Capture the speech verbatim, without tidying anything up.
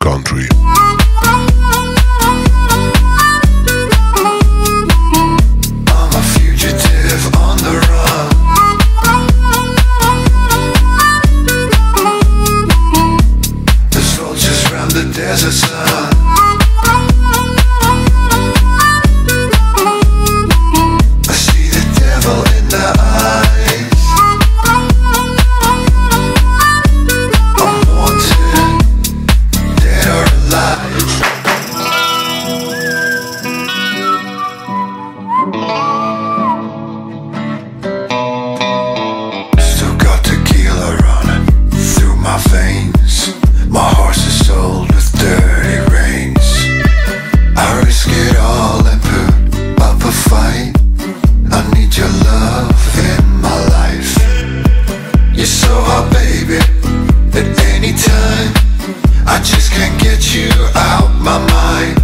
Country. Desert sun. I see the devil in the eyes. I'm wanted, dead or alive. Still got tequila running through my veins. My horse is sold with dirty reins. I risk it all and put up a fight. I need your love in my life. You're so hot, baby, at any time. I just can't get you out my mind.